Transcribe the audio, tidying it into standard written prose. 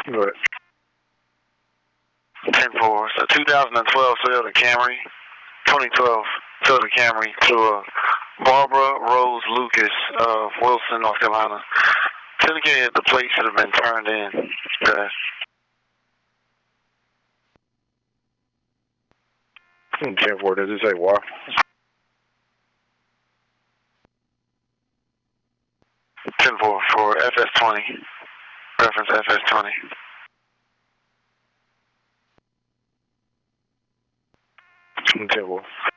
Go ahead. 10-4. So 2012 Toyota Camry, 2012 Toyota Camry to Barbara Rose Lucas of Wilson, North Carolina. Syndicated, the plate should have been turned in. Okay. 10-4, does it say why? 10-4 for FS20. Reference FS20. 10-4.